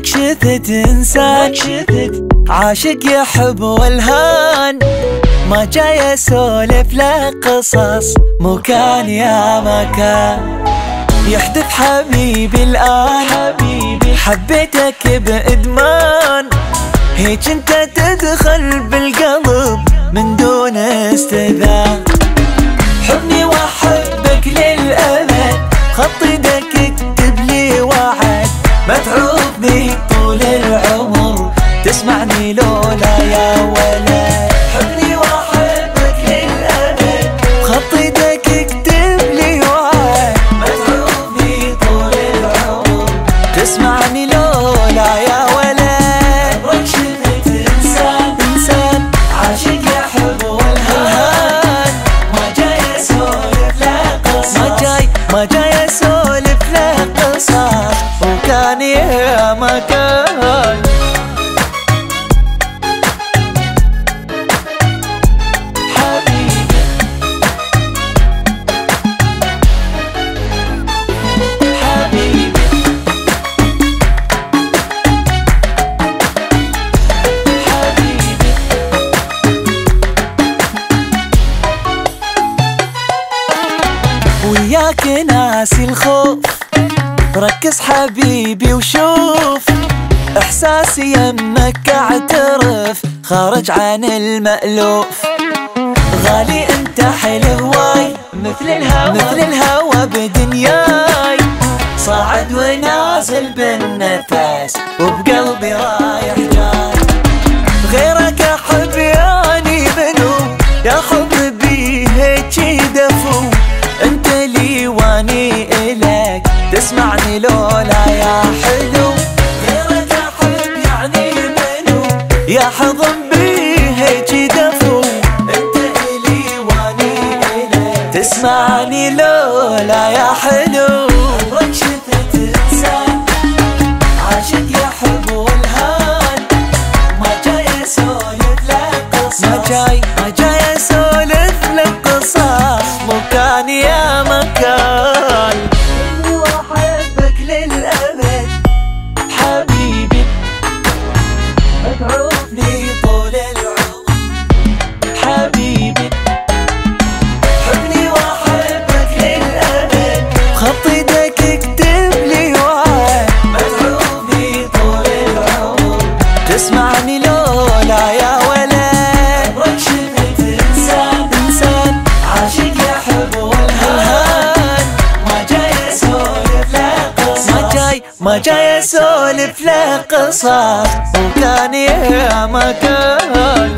عمرك شفت إنسان عاشق يحب والهان، ما جاي أسولف له قصص، مو كان يا مكان. يحدث حبيبي الآن، حبيتك بإدمان، هيج انت تدخل بالقلب من دون استئذان. حبني واحبك للأبد، خط يدك اكتب لي وعد، متعوبني طول العمر، تسمعني لولا يا ولد. حبني واحبك للأبد، خط يدك اكتب لي وعد، متعوبني طول العمر، تسمعني لولا يا ولد. عمرك شفت إنسان عاشق يحب والهان، ما جاي أسولف له قصص، ما جاي أسولف له قصص، وكان يا مكان. وياك ناسي الخوف، ركز حبيبي وشوف، احساسي يمك اعترف، خارج عن المألوف. غالي انت حلو واي، مثل الهوى بدنياي، صاعد ونازل بالنفس، وبقلبي رايح جاي. غيرك احب يعني منو، يا حبيبي هيجي دفو، انت لي واني الك، تسمعني لولا يا حلو. غيرك احب يعني منو، يا حضن بي هيجي دفو، انت لي واني الك، تسمعني لولا يا حلو. عمرك شفت انسان عاشق يحب والهان، ما جاي اسولف له قصص، ما جاي اسولف له قصص، مو كان يا مكان. واحبك للأبد حبيبي، متعوبني طول العمر حبيبي. حبني واحبك للأبد، خط يدك اكتب لي وعد، متعوبني طول العمر، تسمعني لولا يا ولد. عمرك شفت إنسان عاشق يحب والهان، ما جاي أسولف له قصص، ما جاي أسولف له قصص، وكان يا مكان.